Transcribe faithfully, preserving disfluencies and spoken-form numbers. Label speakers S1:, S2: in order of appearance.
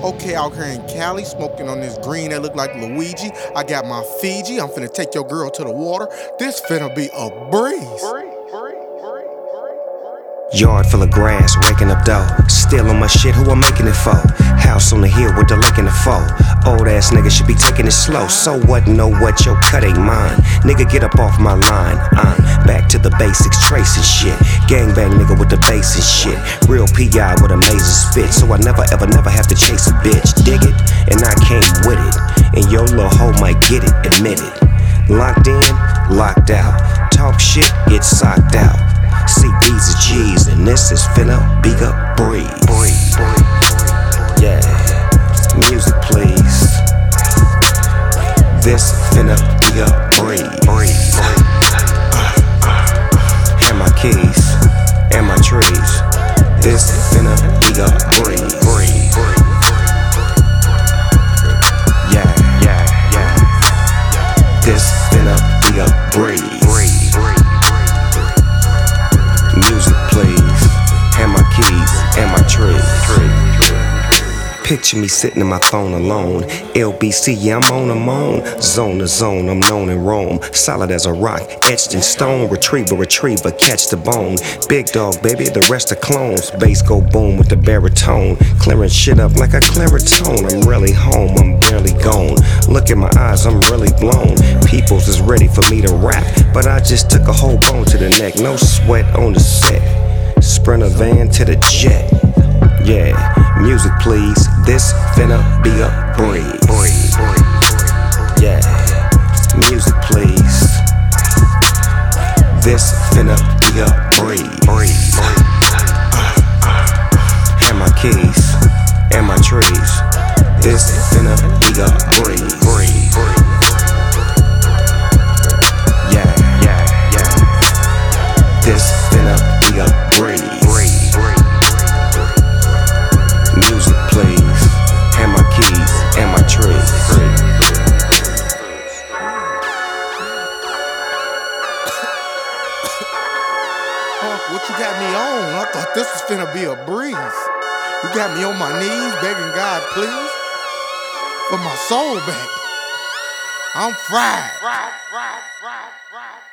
S1: Okay, out here in Cali, smoking on this green that look like Luigi. I got my Fiji. I'm finna take your girl to the water. This finna be a breeze.
S2: Yard full of grass, raking up dough. Still on my shit, who I'm making it for? House on the hill with the lake in the foe. Old ass nigga should be taking it slow. So what, know what, your cut ain't mine. Nigga, get up off my line. I'm back to the basics, tracing shit. Gangbang nigga with the bass and shit. Real P I with amazing spit. So I never ever never have to chase a bitch. Dig it? And I came with it. And your little hoe might get it, admit it. Locked in, locked out. Talk shit, get socked out. C D's and G's, and this is finna be a breeze. Yeah, music please. This finna be a breeze. Uh, uh, and my keys, and my trees. This finna be a breeze. Yeah, yeah, yeah. This finna be a breeze. Music please, and my keys, and my trees. Picture me sitting in my phone alone. L B C, yeah, I'm on a moan. Zone to zone, I'm known in Rome. Solid as a rock, etched in stone. Retriever, retriever, catch the bone. Big dog, baby, the rest are clones. Bass go boom with the baritone. Clearing shit up like a claritone. I'm really home, I'm barely gone. Look in my eyes, I'm really blown. Peoples is ready for me to rap, but I just took a whole bone to the neck. No sweat on the set. Sprinter van to the jet. Yeah, music please. This finna be a breeze. Yeah, music please. This finna be a breeze. Uh, uh, and my keys, and my trees. This finna be a breeze. Yeah, yeah, yeah. This finna be a breeze. Music please, and my keys, and my trees.
S1: What you got me on? I thought this was finna be a breeze. You got me on my knees begging God, please, for my soul back. I'm fried. Fried, fried, fried, fried.